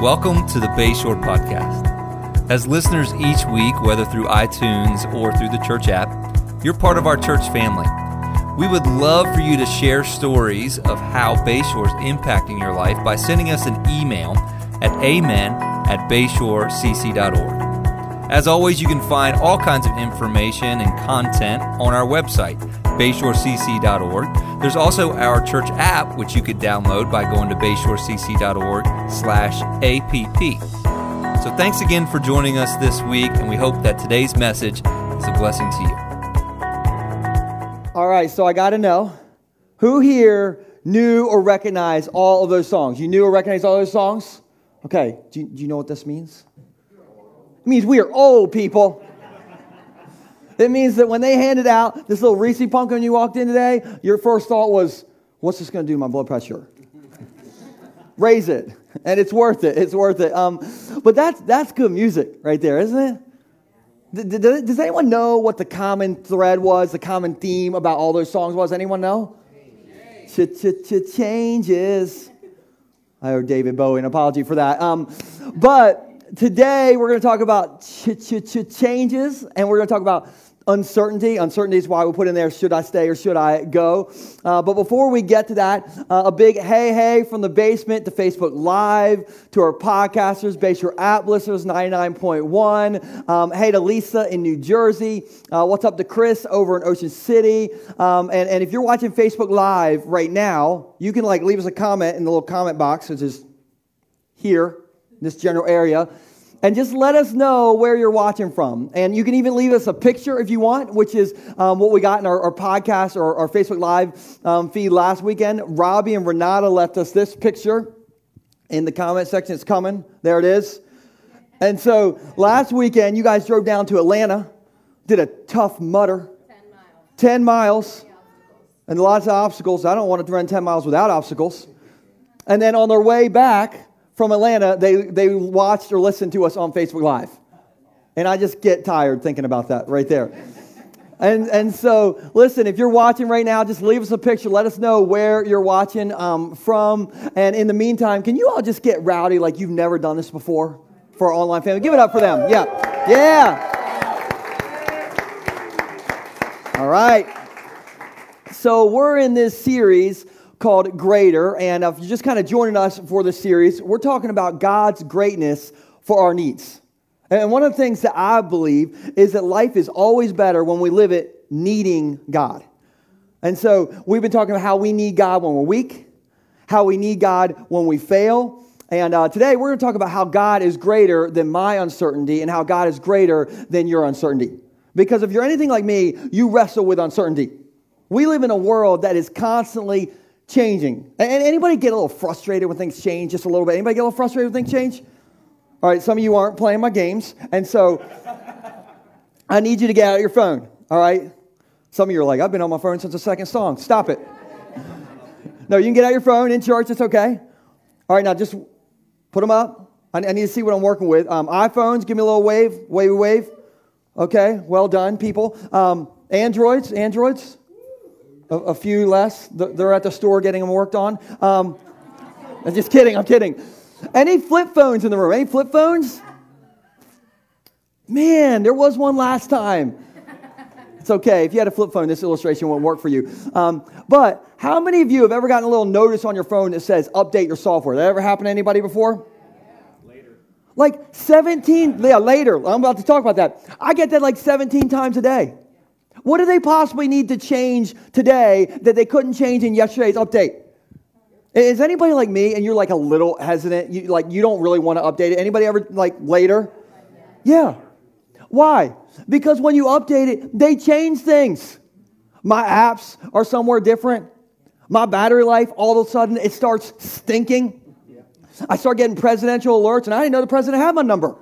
Welcome to the Bayshore Podcast. As listeners each week, whether through iTunes or through the church app, you're part of our church family. We would love for you to share stories of how Bayshore is impacting your life by sending us an email at amen@bayshorecc.org. As always, you can find all kinds of information and content on our website, bayshorecc.org. There's also our church app, which you could download by going to bayshorecc.org/app. So thanks again for joining us this week, and we hope that today's message is a blessing to you. All right, so I got to know, who here knew or recognized all of those songs? You knew or recognized all those songs? Okay, do you know what this means? It means we are old, people. It means that when they handed out this little Reese Pumpkin when you walked in today, your first thought was, what's this going to do to my blood pressure? Raise it. And it's worth it. It's worth it. But that's good music right there, isn't it? Does anyone know what the common thread was, the common theme about all those songs was? Anyone know? Changes. I owe David Bowie an apology for that. But today we're going to talk about changes, and we're going to talk about uncertainty. Uncertainty is why we put in there, should I stay or should I go? But before we get to that, a big hey from the basement to Facebook Live, to our podcasters, Bayshore app listeners, 99.1. Hey to Lisa in New Jersey. What's up to Chris over in Ocean City? And if you're watching Facebook Live right now, you can leave us a comment in the little comment box, which is here, in this general area. And just let us know where you're watching from. And you can even leave us a picture if you want, which is what we got in our podcast or our Facebook Live feed last weekend. Robbie and Renata left us this picture in the comment section. It's coming. There it is. And so last weekend, you guys drove down to Atlanta, did a tough mutter. 10 miles. And lots of obstacles. I don't want to run 10 miles without obstacles. And then on their way back from Atlanta, they watched or listened to us on Facebook Live. And I just get tired thinking about that right there. And so, listen, if you're watching right now, just leave us a picture. Let us know where you're watching from. And in the meantime, can you all just get rowdy like you've never done this before for our online family? Give it up for them. Yeah. All right. So we're in this series called Greater, and if you're just kind of joining us for this series, we're talking about God's greatness for our needs. And one of the things that I believe is that life is always better when we live it needing God. And so we've been talking about how we need God when we're weak, how we need God when we fail, and today we're going to talk about how God is greater than my uncertainty and how God is greater than your uncertainty. Because if you're anything like me, you wrestle with uncertainty. We live in a world that is constantly changing. And anybody get a little frustrated when things change just a little bit? Anybody get a little frustrated when things change? All right, some of you aren't playing my games, and so I need you to get out your phone, all right? Some of you are like, I've been on my phone since the second song. Stop it. No, you can get out your phone in church. It's okay. All right, now just put them up. I need to see what I'm working with. iPhones, give me a little wave. Wave. Okay, well done, people. Androids. A few less. They're at the store getting them worked on. I'm just kidding. I'm kidding. Any flip phones in the room? Any flip phones? Man, there was one last time. It's okay. If you had a flip phone, this illustration won't work for you. But how many of you have ever gotten a little notice on your phone that says, update your software? That ever happened to anybody before? Later. Like 17, later. I'm about to talk about that. I get that 17 times a day. What do they possibly need to change today that they couldn't change in yesterday's update? Is anybody like me and you're a little hesitant? You don't really want to update it? Anybody ever later? Yeah. Why? Because when you update it, they change things. My apps are somewhere different. My battery life, all of a sudden, it starts stinking. I start getting presidential alerts, and I didn't know the president had my number.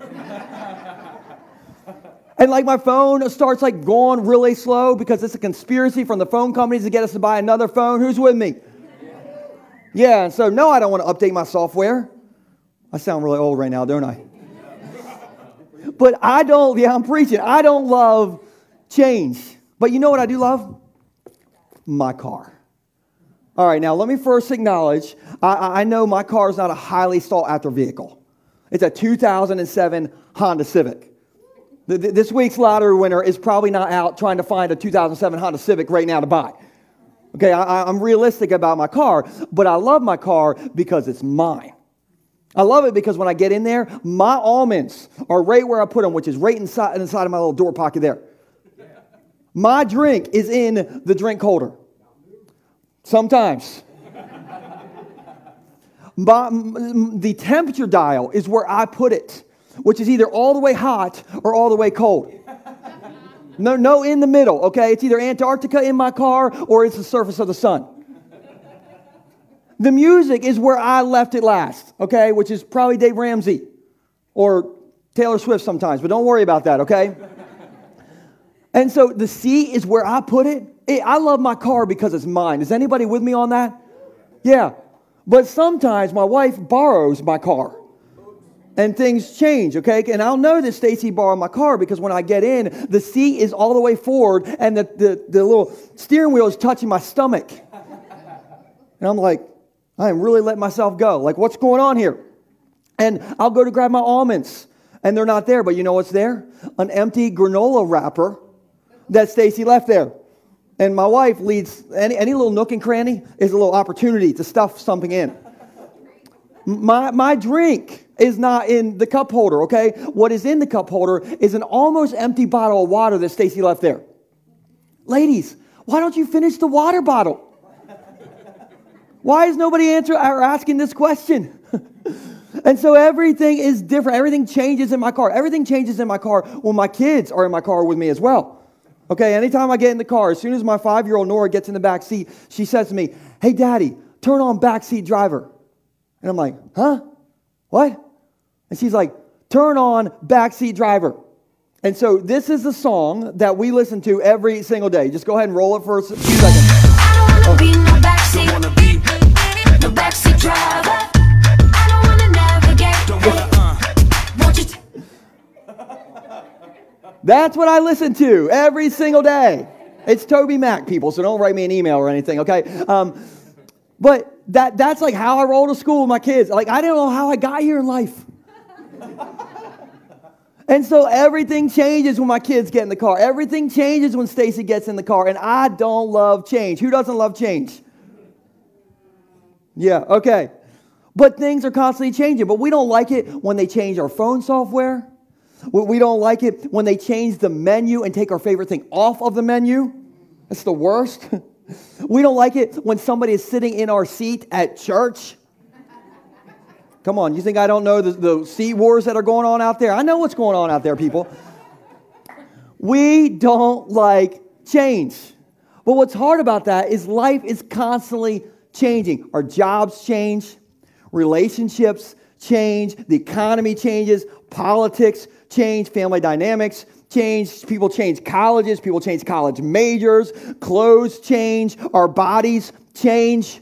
And my phone starts going really slow because it's a conspiracy from the phone companies to get us to buy another phone. Who's with me? Yeah, and so no, I don't want to update my software. I sound really old right now, don't I? But I'm preaching. I don't love change. But you know what I do love? My car. All right, now let me first acknowledge, I know my car is not a highly sought after vehicle. It's a 2007 Honda Civic. This week's lottery winner is probably not out trying to find a 2007 Honda Civic right now to buy. Okay, I'm realistic about my car, but I love my car because it's mine. I love it because when I get in there, my almonds are right where I put them, which is right inside of my little door pocket there. My drink is in the drink holder. Sometimes. The temperature dial is where I put it, which is either all the way hot or all the way cold. No in the middle, okay? It's either Antarctica in my car or it's the surface of the sun. The music is where I left it last, okay? Which is probably Dave Ramsey or Taylor Swift sometimes, but don't worry about that, okay? And so the seat is where I put it. I love my car because it's mine. Is anybody with me on that? Yeah. But sometimes my wife borrows my car. And things change, okay? And I'll know that Stacy borrowed my car because when I get in, the seat is all the way forward and the little steering wheel is touching my stomach. And I'm like, I am really letting myself go. Like, what's going on here? And I'll go to grab my almonds and they're not there. But you know what's there? An empty granola wrapper that Stacy left there. And my wife leads, any little nook and cranny is a little opportunity to stuff something in. My drink is not in the cup holder, okay? What is in the cup holder is an almost empty bottle of water that Stacy left there. Ladies, why don't you finish the water bottle? Why is nobody asking this question? And so everything is different. Everything changes in my car. Everything changes in my car when my kids are in my car with me as well. Okay, anytime I get in the car, as soon as my 5-year-old Nora gets in the back seat, she says to me, "Hey, Daddy, turn on backseat driver." And I'm like, "Huh? What?" And she's like, "Turn on backseat driver." And so this is the song that we listen to every single day. Just go ahead and roll it for a few seconds. I don't want to be no backseat, no backseat driver. I don't want to navigate. Don't wanna, won't you That's what I listen to every single day. It's Toby Mac, people, so don't write me an email or anything, okay? But that's like how I roll to school with my kids. Like, I don't know how I got here in life. And so everything changes when my kids get in the car. Everything changes when Stacy gets in the car. And I don't love change. Who doesn't love change? Yeah, okay. But things are constantly changing. But we don't like it when they change our phone software. We don't like it when they change the menu and take our favorite thing off of the menu. That's the worst. We don't like it when somebody is sitting in our seat at church. Come on, you think I don't know the seat wars that are going on out there? I know what's going on out there, people. We don't like change. But what's hard about that is life is constantly changing. Our jobs change. Relationships change. The economy changes. Politics change. Family dynamics change. People change colleges. People change college majors. Clothes change. Our bodies change.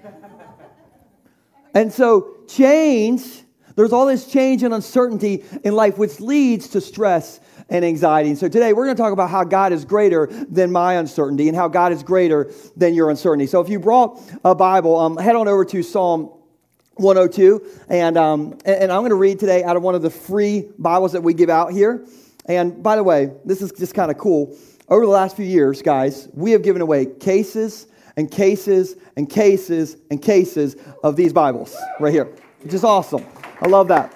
And so change, there's all this change and uncertainty in life, which leads to stress and anxiety. And so today we're going to talk about how God is greater than my uncertainty and how God is greater than your uncertainty. So if you brought a Bible, head on over to Psalm 102, and I'm going to read today out of one of the free Bibles that we give out here. And by the way, this is just kind of cool. Over the last few years, guys, we have given away cases and cases and cases and cases of these Bibles right here, which is awesome. I love that.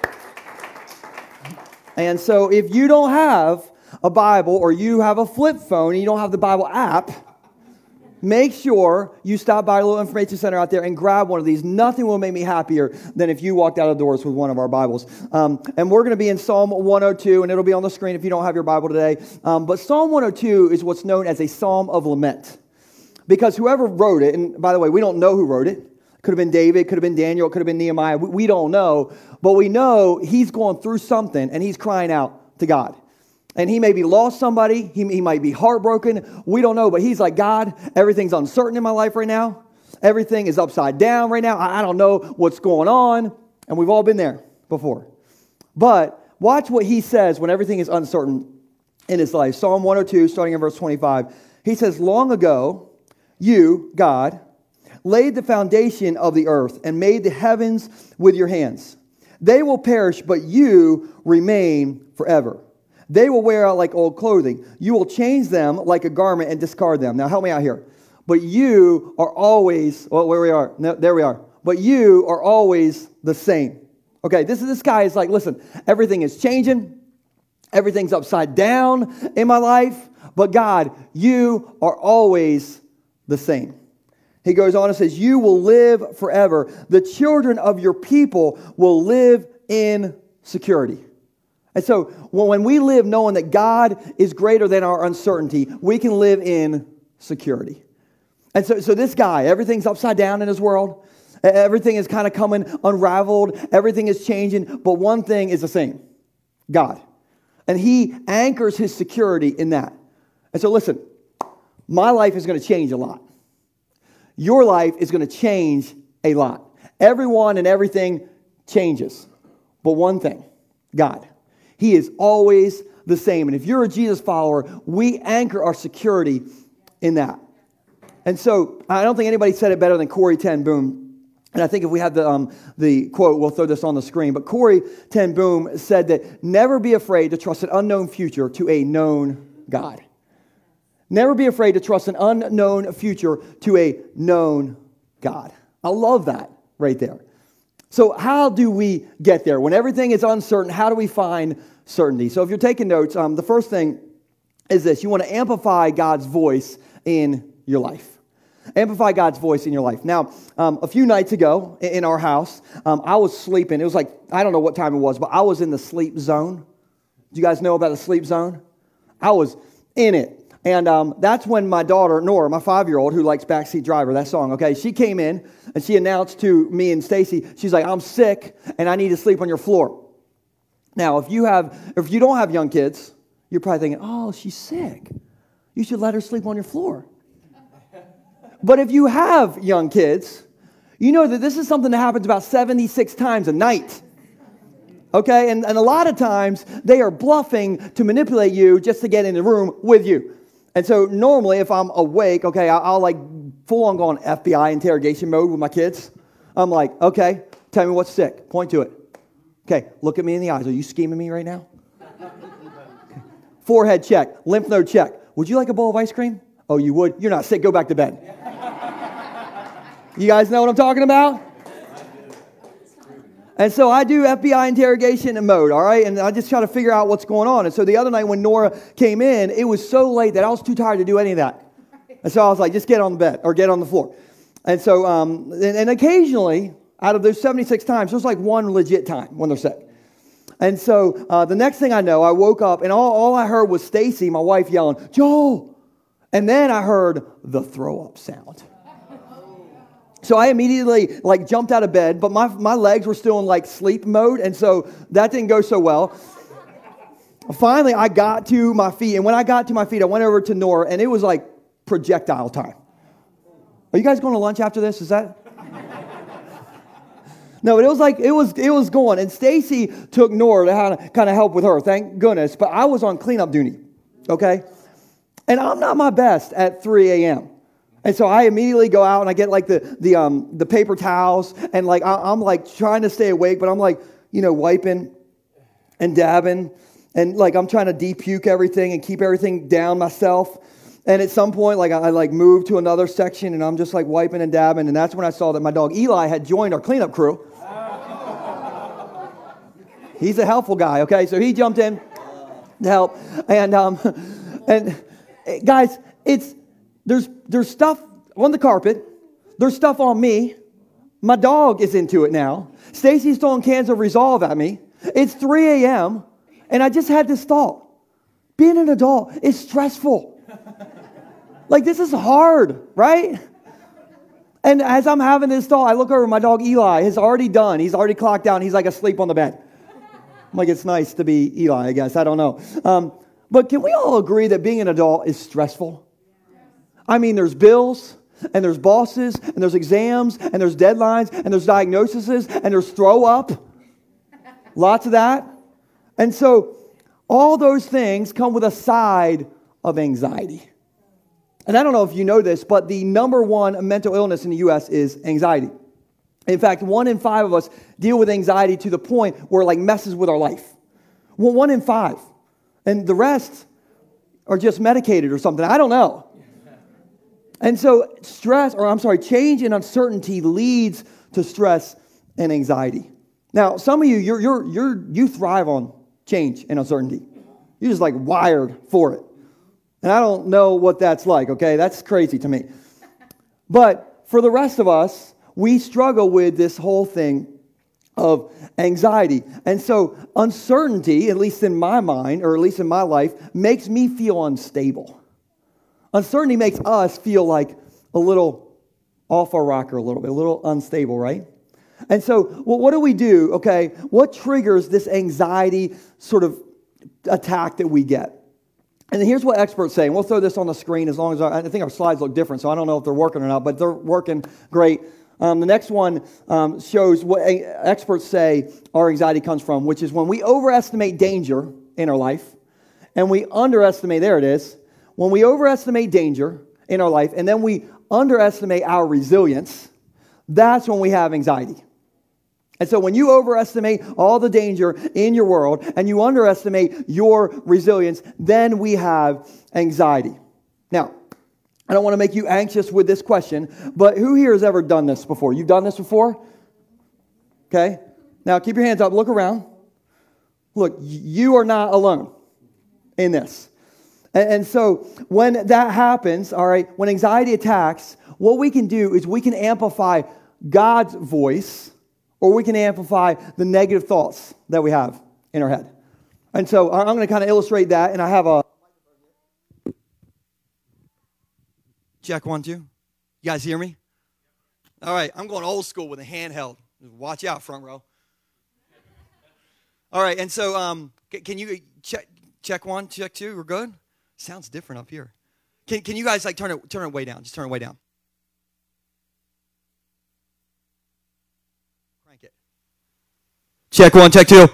And so if you don't have a Bible or you have a flip phone and you don't have the Bible app, make sure you stop by a little information center out there and grab one of these. Nothing will make me happier than if you walked out of the doors with one of our Bibles. And we're going to be in Psalm 102, and it'll be on the screen if you don't have your Bible today. But Psalm 102 is what's known as a Psalm of Lament. Because whoever wrote it, and by the way, we don't know who wrote it. It could have been David, it could have been Daniel, it could have been Nehemiah. We don't know. But we know he's going through something, and he's crying out to God. And he maybe lost somebody. He might be heartbroken. We don't know. But he's like, God, everything's uncertain in my life right now. Everything is upside down right now. I don't know what's going on. And we've all been there before. But watch what he says when everything is uncertain in his life. Psalm 102, starting in verse 25. He says, long ago, you, God, laid the foundation of the earth, and made the heavens with your hands. They will perish, but you remain forever. They will wear out like old clothing. You will change them like a garment and discard them. Now help me out here. But you are always, well, where we are, no, there we are. But you are always the same. Okay, this guy is like, listen, everything is changing. Everything's upside down in my life. But God, you are always the same. He goes on and says, you will live forever. The children of your people will live in security. And so when we live knowing that God is greater than our uncertainty, we can live in security. And so this guy, everything's upside down in his world. Everything is kind of coming unraveled. Everything is changing. But one thing is the same, God. And he anchors his security in that. And so listen, my life is going to change a lot. Your life is going to change a lot. Everyone and everything changes. But one thing, God. He is always the same. And if you're a Jesus follower, we anchor our security in that. And so I don't think anybody said it better than Corrie ten Boom. And I think if we have the quote, we'll throw this on the screen. But Corrie ten Boom said that never be afraid to trust an unknown future to a known God. Never be afraid to trust an unknown future to a known God. I love that right there. So how do we get there? When everything is uncertain, how do we find certainty? So if you're taking notes, the first thing is this. You want to amplify God's voice in your life. Amplify God's voice in your life. Now, a few nights ago in our house, I was sleeping. It was like, I don't know what time it was, but I was in the sleep zone. Do you guys know about the sleep zone? I was in it. And that's when my daughter, Nora, my 5-year-old, who likes Backseat Driver, that song, okay, she came in and she announced to me and Stacy, she's like, I'm sick and I need to sleep on your floor. Now, if you don't have young kids, you're probably thinking, oh, she's sick. You should let her sleep on your floor. But if you have young kids, you know that this is something that happens about 76 times a night. Okay, and a lot of times they are bluffing to manipulate you just to get in the room with you. And so normally if I'm awake, okay, I'll like full on go on FBI interrogation mode with my kids. I'm like, okay, tell me what's sick. Point to it. Okay, look at me in the eyes. Are you scheming me right now? Okay. Forehead check. Lymph node check. Would you like a bowl of ice cream? Oh, you would? You're not sick. Go back to bed. You guys know what I'm talking about? And so I do FBI interrogation mode, all right? And I just try to figure out what's going on. And so the other night when Nora came in, it was so late that I was too tired to do any of that. And so I was like, just get on the bed or get on the floor. And so, and occasionally, out of those 76 times, there's like one legit time when they're sick. And so the next thing I know, I woke up and all I heard was Stacy, my wife, yelling, Joel. And then I heard the throw up sound. So I immediately like jumped out of bed, but my legs were still in like sleep mode, and so that didn't go so well. Finally, I got to my feet, and when I got to my feet, I went over to Nora, and it was like projectile time. Are you guys going to lunch after this? Is that? No, but it was like it was going, and Stacy took Nora to kind of help with her, thank goodness. But I was on cleanup duty, okay, and I'm not my best at 3 a.m. And so I immediately go out and I get like the paper towels and like I'm like trying to stay awake, but I'm like, wiping and dabbing and like I'm trying to depuke everything and keep everything down myself. And at some point, like I like moved to another section and I'm just like wiping and dabbing, and that's when I saw that my dog Eli had joined our cleanup crew. He's a helpful guy, okay? So he jumped in to help, and guys, There's stuff on the carpet. There's stuff on me. My dog is into it now. Stacy's throwing cans of Resolve at me. It's 3 a.m. and I just had this thought. Being an adult is stressful. Like, this is hard, right? And as I'm having this thought, I look over, my dog Eli is already done. He's already clocked out. He's like asleep on the bed. I'm like, it's nice to be Eli, I guess. I don't know. But can we all agree that being an adult is stressful? I mean, there's bills, and there's bosses, and there's exams, and there's deadlines, and there's diagnoses, and there's throw up. Lots of that. And so all those things come with a side of anxiety. And I don't know if you know this, but the number one mental illness in the U.S. is anxiety. In fact, 1 in 5 of us deal with anxiety to the point where it like messes with our life. Well, 1 in 5. And the rest are just medicated or something. I don't know. And so change and uncertainty leads to stress and anxiety. Now, some of you, you thrive on change and uncertainty. You're just like wired for it. And I don't know what that's like, okay? That's crazy to me. But for the rest of us, we struggle with this whole thing of anxiety. And so uncertainty, at least in my mind, or at least in my life, makes me feel unstable. Uncertainty makes us feel like a little off our rocker a little unstable, right? And so what do we do, okay? What triggers this anxiety sort of attack that we get? And here's what experts say, and we'll throw this on the screen as long as I think our slides look different, so I don't know if they're working or not, but they're working great. The next one shows what experts say our anxiety comes from, which is when we overestimate danger in our life, and we underestimate, there it is, when we overestimate danger in our life, and then we underestimate our resilience, that's when we have anxiety. And so when you overestimate all the danger in your world and you underestimate your resilience, then we have anxiety. Now, I don't want to make you anxious with this question, but who here has ever done this before? You've done this before? Okay. Now keep your hands up. Look around. Look, you are not alone in this. And so when that happens, all right, when anxiety attacks, what we can do is we can amplify God's voice, or we can amplify the negative thoughts that we have in our head. And so I'm going to kind of illustrate that, and I have a... Check 1, 2. You guys hear me? All right, I'm going old school with a handheld. Watch out, front row. All right, and so can you check 1, check 2? We're good? Sounds different up here. Can you guys like turn it way down? Just turn it way down. Crank it. Check 1, check 2.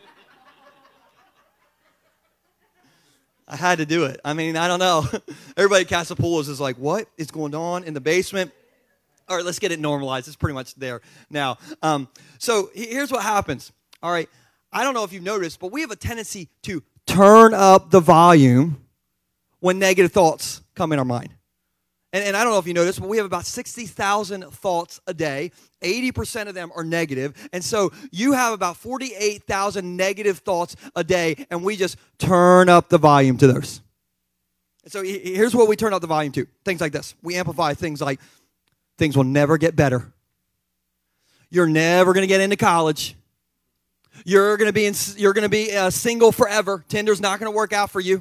I had to do it. I mean, I don't know. Everybody at Casapoulos is like, what is going on in the basement? All right, let's get it normalized. It's pretty much there now. So here's what happens. All right, I don't know if you've noticed, but we have a tendency to turn up the volume when negative thoughts come in our mind. And I don't know if you noticed, but we have about 60,000 thoughts a day. 80% of them are negative. And so you have about 48,000 negative thoughts a day, and we just turn up the volume to those. And so here's what we turn up the volume to. Things like this. We amplify things like, things will never get better. You're never going to get into college. You're going to be single forever. Tinder's not going to work out for you.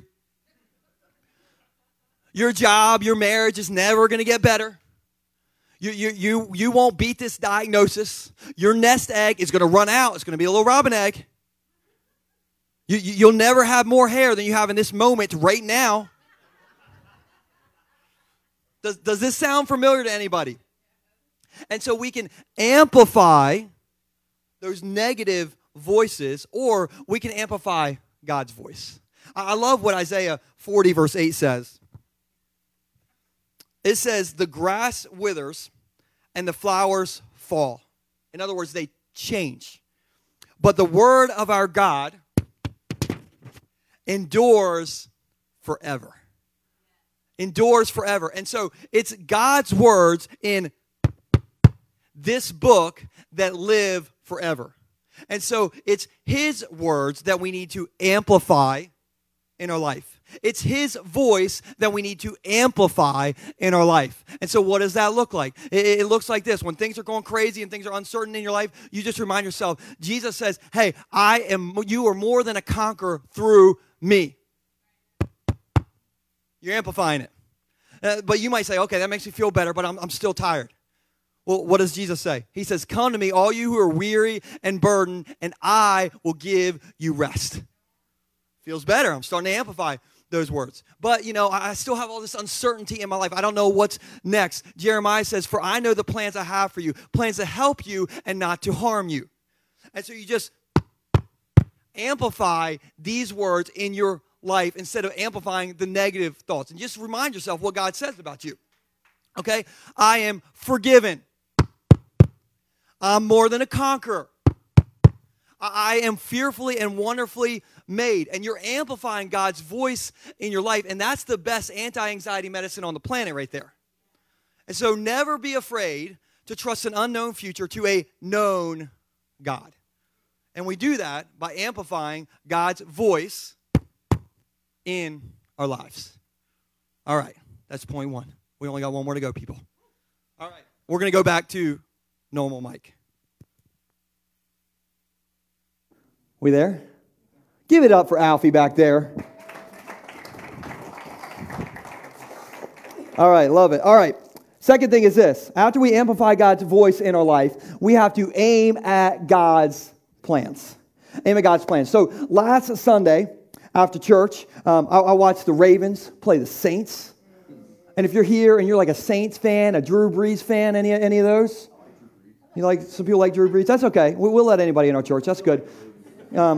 Your job, your marriage is never going to get better. You won't beat this diagnosis. Your nest egg is going to run out. It's going to be a little robin egg. You'll never have more hair than you have in this moment right now. Does this sound familiar to anybody? And so we can amplify those negative voices, or we can amplify God's voice. I love what Isaiah 40 verse 8 says. It says, the grass withers and the flowers fall. In other words, they change. But the word of our God endures forever. Endures forever. And so it's God's words in this book that live forever. And so it's His words that we need to amplify in our life. It's His voice that we need to amplify in our life. And so what does that look like? It looks like this. When things are going crazy and things are uncertain in your life, you just remind yourself, Jesus says, hey, you are more than a conqueror through me. You're amplifying it. But you might say, okay, that makes me feel better, but I'm still tired. Well, what does Jesus say? He says, come to me, all you who are weary and burdened, and I will give you rest. Feels better. I'm starting to amplify those words. But, I still have all this uncertainty in my life. I don't know what's next. Jeremiah says, for I know the plans I have for you, plans to help you and not to harm you. And so you just amplify these words in your life instead of amplifying the negative thoughts. And just remind yourself what God says about you. Okay? I am forgiven. I'm more than a conqueror. I am fearfully and wonderfully made. And you're amplifying God's voice in your life. And that's the best anti-anxiety medicine on the planet right there. And so never be afraid to trust an unknown future to a known God. And we do that by amplifying God's voice in our lives. All right, that's point one. We only got one more to go, people. All right, we're going to go back to normal mic. We there? Give it up for Alfie back there. All right, love it. All right. Second thing is this. After we amplify God's voice in our life, we have to aim at God's plans. Aim at God's plans. So last Sunday after church, I watched the Ravens play the Saints. And if you're here and you're like a Saints fan, a Drew Brees fan, any of those? You like, some people like Drew Brees? That's okay. We'll let anybody in our church. That's good. All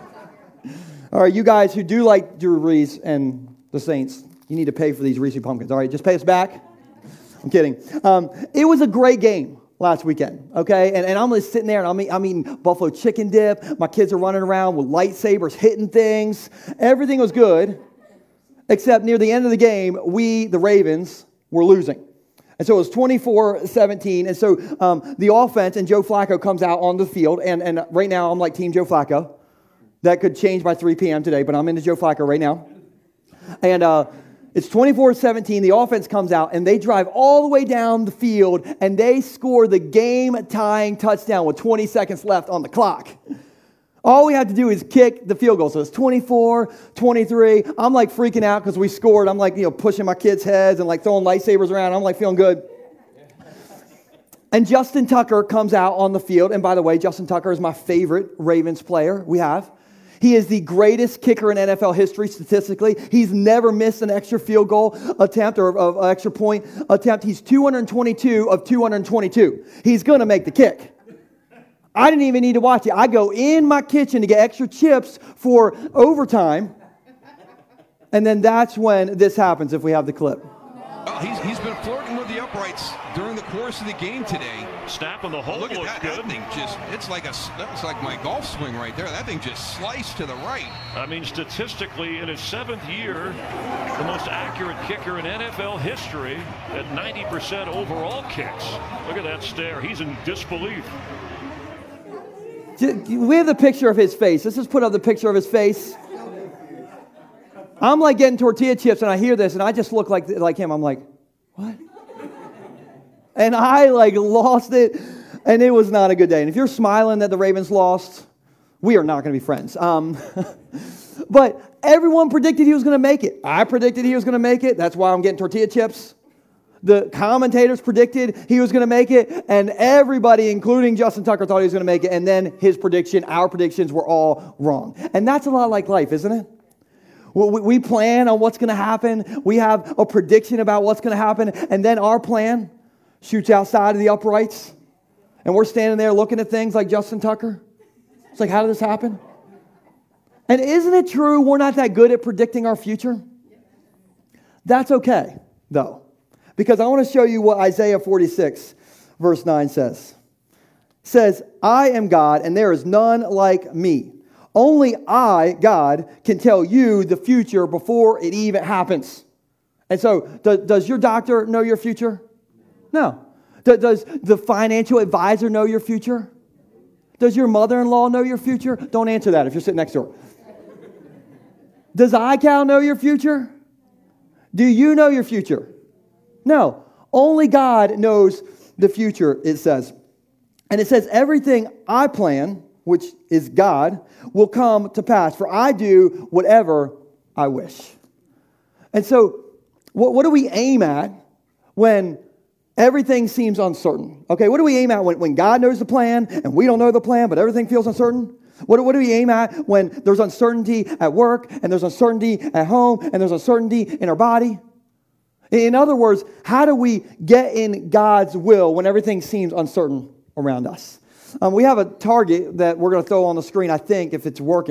right, you guys who do like Drew Brees and the Saints, you need to pay for these Reese's Pumpkins. All right, just pay us back. I'm kidding. It was a great game last weekend, okay? And I'm just sitting there, and I'm eating buffalo chicken dip. My kids are running around with lightsabers, hitting things. Everything was good, except near the end of the game, we, the Ravens, were losing. And so it was 24-17. And so the offense, and Joe Flacco comes out on the field. And right now, I'm like Team Joe Flacco. That could change by 3 p.m. today, but I'm into Joe Flacco right now. And it's 24-17. The offense comes out, and they drive all the way down the field, and they score the game-tying touchdown with 20 seconds left on the clock. All we have to do is kick the field goal. So it's 24-23. I'm like freaking out because we scored. I'm like, pushing my kids' heads and like throwing lightsabers around. I'm like feeling good. And Justin Tucker comes out on the field. And by the way, Justin Tucker is my favorite Ravens player we have. He is the greatest kicker in NFL history statistically. He's never missed an extra field goal attempt or an extra point attempt. He's 222 of 222. He's going to make the kick. I didn't even need to watch it. I go in my kitchen to get extra chips for overtime. And then that's when this happens if we have the clip. Well, he's been flirting with the uprights during the course of the game today. Snap in the hole. Look at looks that. good. That thing that's like my golf swing right there. That thing just sliced to the right. I mean, statistically, in his 7th year, the most accurate kicker in NFL history at 90% overall kicks. Look at that stare. He's in disbelief. We have the picture of his face. Let's just put up the picture of his face. I'm like getting tortilla chips, and I hear this, and I just look like him. I'm like, what? And I like lost it, and it was not a good day. And if you're smiling that the Ravens lost, we are not going to be friends. But everyone predicted he was going to make it. I predicted he was going to make it. That's why I'm getting tortilla chips. The commentators predicted he was going to make it, and everybody, including Justin Tucker, thought he was going to make it, and then our predictions were all wrong. And that's a lot like life, isn't it? We plan on what's going to happen. We have a prediction about what's going to happen, and then our plan shoots outside of the uprights, and we're standing there looking at things like Justin Tucker. It's like, how did this happen? And isn't it true we're not that good at predicting our future? That's okay, though. Because I want to show you what Isaiah 46, verse 9 says. It says, I am God, and there is none like me. Only I, God, can tell you the future before it even happens. And so, does your doctor know your future? No. Does the financial advisor know your future? Does your mother-in-law know your future? Don't answer that if you're sitting next to her. Does iCal know your future? Do you know your future? No, only God knows the future, it says. And it says, everything I plan, which is God, will come to pass, for I do whatever I wish. And so, what do we aim at when everything seems uncertain? Okay, what do we aim at when God knows the plan, and we don't know the plan, but everything feels uncertain? What do we aim at when there's uncertainty at work, and there's uncertainty at home, and there's uncertainty in our body? In other words, how do we get in God's will when everything seems uncertain around us? We have a target that we're going to throw on the screen, I think, if it's working.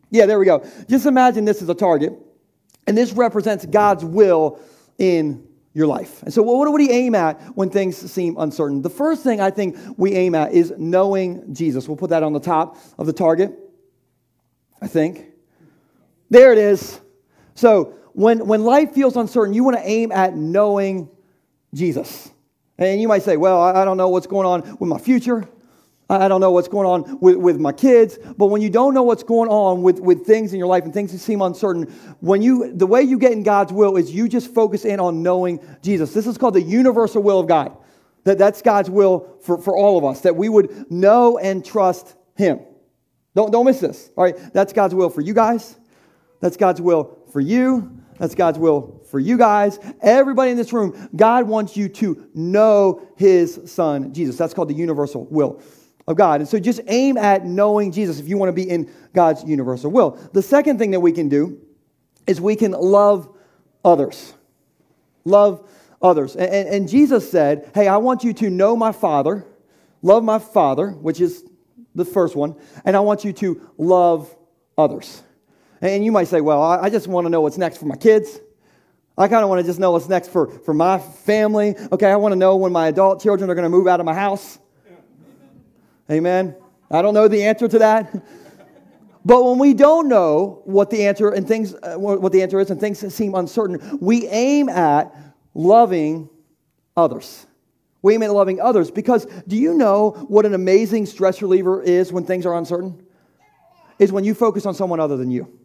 Yeah, there we go. Just imagine this as a target, and this represents God's will in your life. And so what would he aim at when things seem uncertain? The first thing I think we aim at is knowing Jesus. We'll put that on the top of the target, I think. There it is. So when life feels uncertain, you want to aim at knowing Jesus. And you might say, well, I don't know what's going on with my future. I don't know what's going on with my kids. But when you don't know what's going on with things in your life and things that seem uncertain, the way you get in God's will is you just focus in on knowing Jesus. This is called the universal will of God. That's God's will for all of us, that we would know and trust him. Don't miss this. All right, that's God's will for you guys. That's God's will for you. That's God's will for you guys. Everybody in this room, God wants you to know his son, Jesus. That's called the universal will of God. And so just aim at knowing Jesus if you want to be in God's universal will. The second thing that we can do is we can love others. Love others. And Jesus said, hey, I want you to know my Father, love my Father, which is the first one, and I want you to love others. And you might say, well, I just want to know what's next for my kids. I kind of want to just know what's next for my family. Okay, I want to know when my adult children are going to move out of my house. Amen. I don't know the answer to that. But when we don't know what the answer is and things seem uncertain, we aim at loving others. We aim at loving others because do you know what an amazing stress reliever is when things are uncertain? Is when you focus on someone other than you.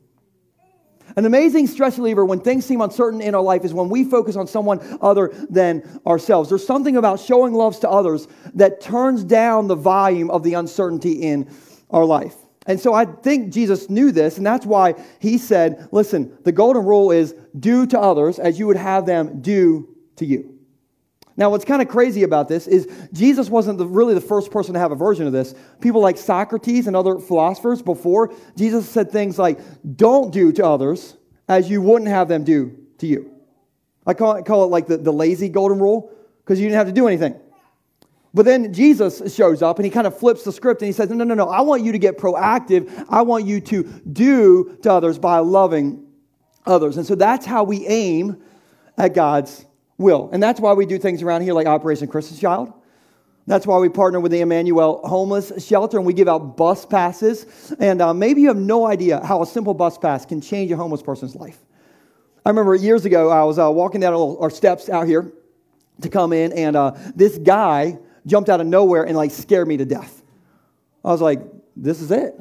An amazing stress reliever when things seem uncertain in our life is when we focus on someone other than ourselves. There's something about showing love to others that turns down the volume of the uncertainty in our life. And so I think Jesus knew this, and that's why he said, listen, the golden rule is do to others as you would have them do to you. Now, what's kind of crazy about this is Jesus wasn't really the first person to have a version of this. People like Socrates and other philosophers before Jesus said things like, don't do to others as you wouldn't have them do to you. I call it like the lazy golden rule because you didn't have to do anything. But then Jesus shows up and he kind of flips the script and he says, no, I want you to get proactive. I want you to do to others by loving others. And so that's how we aim at God's will. And that's why we do things around here like Operation Christmas Child. That's why we partner with the Emmanuel Homeless Shelter and we give out bus passes. And maybe you have no idea how a simple bus pass can change a homeless person's life. I remember years ago, I was walking down our steps out here to come in and this guy jumped out of nowhere and scared me to death. I was like, this is it.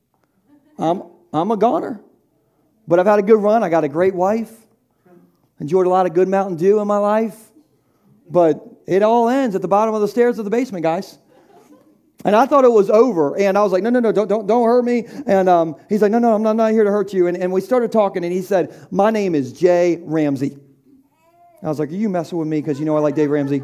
I'm a goner. But I've had a good run. I got a great wife. Enjoyed a lot of good Mountain Dew in my life. But it all ends at the bottom of the stairs of the basement, guys. And I thought it was over. And I was like, no, don't hurt me. And he's like, no, I'm not here to hurt you. And we started talking, and he said, my name is Jay Ramsey. I was like, are you messing with me because you know I like Dave Ramsey?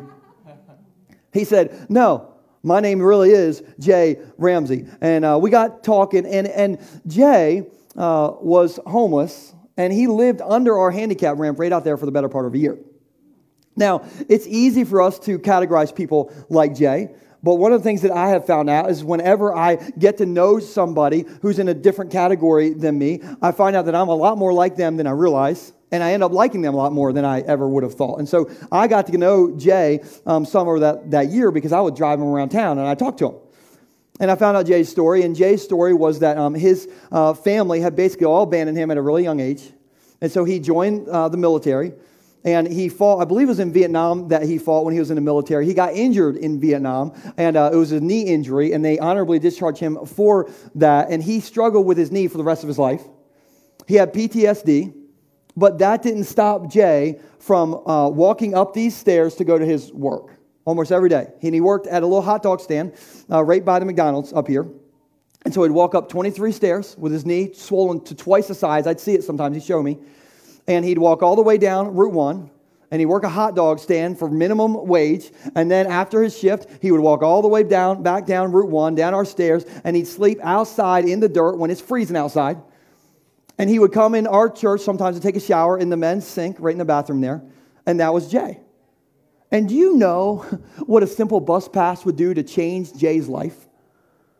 He said, no, my name really is Jay Ramsey. And we got talking, and Jay was homeless. And he lived under our handicap ramp right out there for the better part of a year. Now, it's easy for us to categorize people like Jay, but one of the things that I have found out is whenever I get to know somebody who's in a different category than me, I find out that I'm a lot more like them than I realize, and I end up liking them a lot more than I ever would have thought. And so I got to know Jay summer that year because I would drive him around town, and I talked to him. And I found out Jay's story, and Jay's story was that his family had basically all abandoned him at a really young age. And so he joined the military, and he fought, I believe it was in Vietnam that he fought when he was in the military. He got injured in Vietnam, and it was a knee injury, and they honorably discharged him for that. And he struggled with his knee for the rest of his life. He had PTSD, but that didn't stop Jay from walking up these stairs to go to his work. Almost every day. And he worked at a little hot dog stand right by the McDonald's up here. And so he'd walk up 23 stairs with his knee swollen to twice the size. I'd see it sometimes. He'd show me. And he'd walk all the way down Route 1. And he'd work a hot dog stand for minimum wage. And then after his shift, he would walk all the way back down Route 1, down our stairs. And he'd sleep outside in the dirt when it's freezing outside. And he would come in our church sometimes to take a shower in the men's sink right in the bathroom there. And that was Jay. And do you know what a simple bus pass would do to change Jay's life?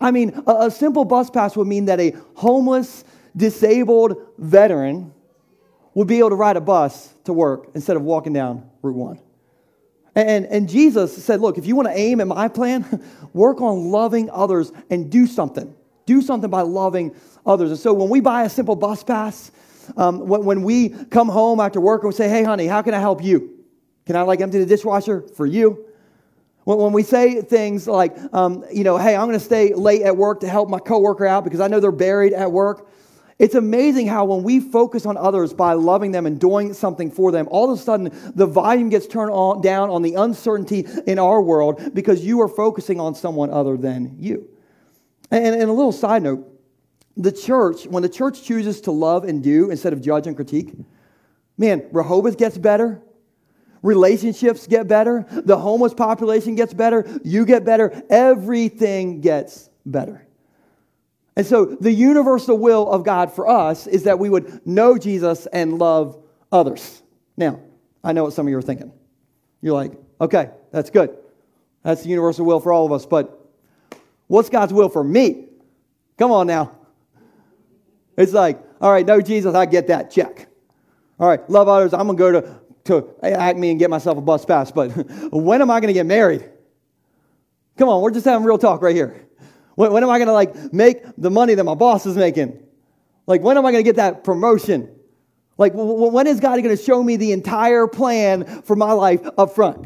I mean, a simple bus pass would mean that a homeless, disabled veteran would be able to ride a bus to work instead of walking down Route 1. And Jesus said, look, if you want to aim at my plan, work on loving others and do something. Do something by loving others. And so when we buy a simple bus pass, when we come home after work and we say, hey, honey, how can I help you? Can I empty the dishwasher for you? When we say things like, hey, I'm going to stay late at work to help my coworker out because I know they're buried at work. It's amazing how when we focus on others by loving them and doing something for them, all of a sudden the volume gets turned down on the uncertainty in our world because you are focusing on someone other than you. And a little side note, when the church chooses to love and do instead of judge and critique, man, Rehoboth gets better. Relationships get better. The homeless population gets better. You get better. Everything gets better. And so the universal will of God for us is that we would know Jesus and love others. Now, I know what some of you are thinking. You're like, okay, that's good. That's the universal will for all of us. But what's God's will for me? Come on now. It's like, all right, know Jesus, I get that. Check. All right, love others. I'm going to go to Acme and get myself a bus pass. But when am I going to get married? Come on, we're just having real talk right here. When am I going to make the money that my boss is making? When am I going to get that promotion? When is God going to show me the entire plan for my life up front?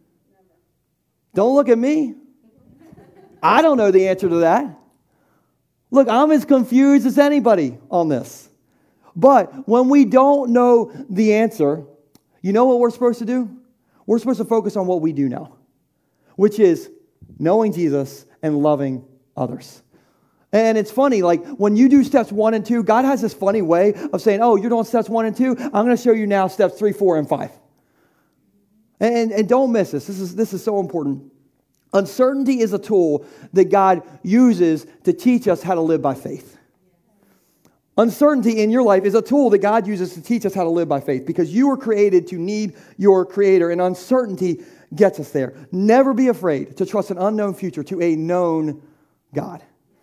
Don't look at me. I don't know the answer to that. Look, I'm as confused as anybody on this. But when we don't know the answer, you know what we're supposed to do? We're supposed to focus on what we do know, which is knowing Jesus and loving others. And it's funny, when you do steps 1 and 2, God has this funny way of saying, oh, you're doing steps 1 and 2. I'm going to show you now steps 3, 4, and 5. And don't miss this. This is so important. Uncertainty is a tool that God uses to teach us how to live by faith. Uncertainty in your life is a tool that God uses to teach us how to live by faith because you were created to need your Creator, and uncertainty gets us there. Never be afraid to trust an unknown future to a known God.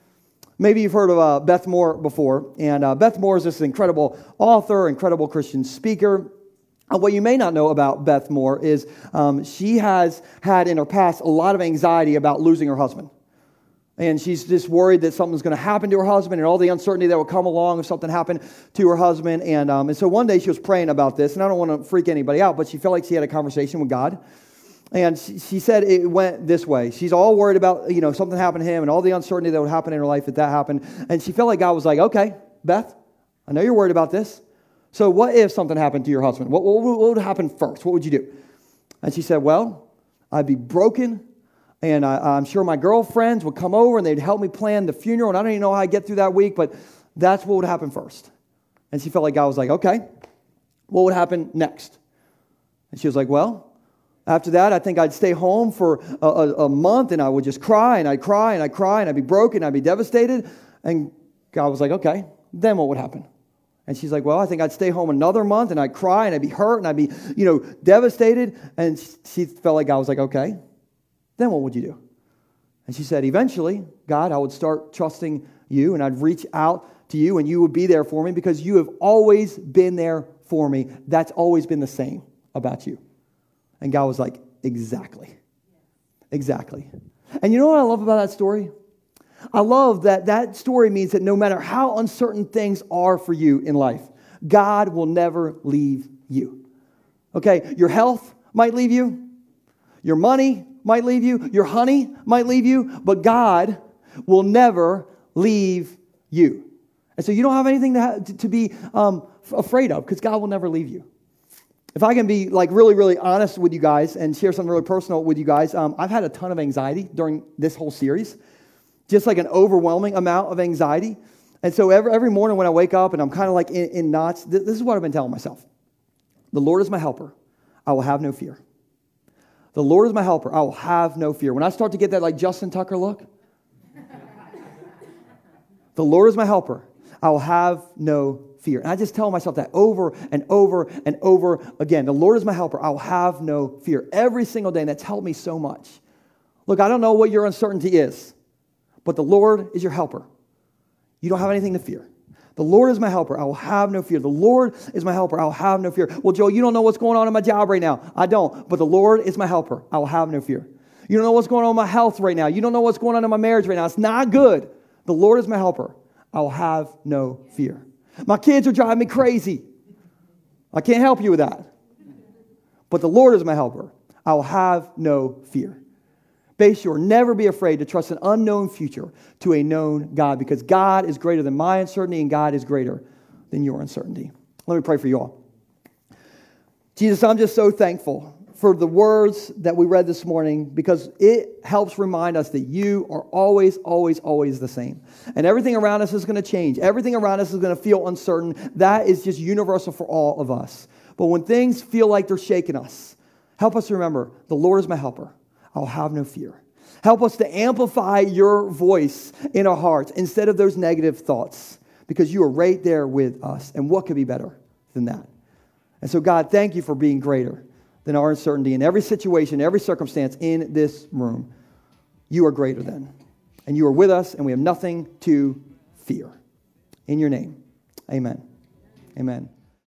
Maybe you've heard of Beth Moore before, and Beth Moore is this incredible author, incredible Christian speaker. What you may not know about Beth Moore is she has had in her past a lot of anxiety about losing her husband. And she's just worried that something's going to happen to her husband and all the uncertainty that will come along if something happened to her husband. And so one day she was praying about this, and I don't want to freak anybody out, but she felt like she had a conversation with God. And she said it went this way. She's all worried about, something happened to him and all the uncertainty that would happen in her life if that happened. And she felt like God was like, okay, Beth, I know you're worried about this. So what if something happened to your husband? What would happen first? What would you do? And she said, well, I'd be broken. And I'm sure my girlfriends would come over and they'd help me plan the funeral. And I don't even know how I'd get through that week, but that's what would happen first. And she felt like God was like, okay, what would happen next? And she was like, well, after that, I think I'd stay home for a month and I would just cry and I'd cry and I'd cry and I'd be broken, I'd be devastated. And God was like, okay, then what would happen? And she's like, well, I think I'd stay home another month and I'd cry and I'd be hurt and I'd be, devastated. And she felt like God was like, okay, then what would you do? And she said, eventually, God, I would start trusting you and I'd reach out to you and you would be there for me because you have always been there for me. That's always been the same about you. And God was like, exactly. Exactly. And you know what I love about that story? I love that story means that no matter how uncertain things are for you in life, God will never leave you. Okay, your health might leave you. Your money might leave you. Your honey might leave you. But God will never leave you. And so you don't have anything to be afraid of because God will never leave you. If I can be really, really honest with you guys and share something really personal with you guys, I've had a ton of anxiety during this whole series. Just like an overwhelming amount of anxiety. And so every morning when I wake up and I'm kind of in knots, this is what I've been telling myself. The Lord is my helper. I will have no fear. The Lord is my helper. I will have no fear. When I start to get that Justin Tucker look, the Lord is my helper. I will have no fear. And I just tell myself that over and over and over again. The Lord is my helper. I will have no fear. Every single day. And that's helped me so much. Look, I don't know what your uncertainty is. But the Lord is your helper. You don't have anything to fear. The Lord is my helper. I will have no fear. The Lord is my helper. I will have no fear. Well, Joel, you don't know what's going on in my job right now. I don't. But the Lord is my helper. I will have no fear. You don't know what's going on in my health right now. You don't know what's going on in my marriage right now. It's not good. The Lord is my helper. I will have no fear. My kids are driving me crazy. I can't help you with that. But the Lord is my helper. I will have no fear. Be sure, never be afraid to trust an unknown future to a known God, because God is greater than my uncertainty and God is greater than your uncertainty. Let me pray for you all. Jesus, I'm just so thankful for the words that we read this morning, because it helps remind us that you are always, always, always the same. And everything around us is going to change. Everything around us is going to feel uncertain. That is just universal for all of us. But when things feel like they're shaking us, help us remember, the Lord is my helper. I'll have no fear. Help us to amplify your voice in our hearts instead of those negative thoughts, because you are right there with us. And what could be better than that? And so, God, thank you for being greater than our uncertainty in every situation, every circumstance in this room. You are greater than. And you are with us, and we have nothing to fear. In your name, amen. Amen.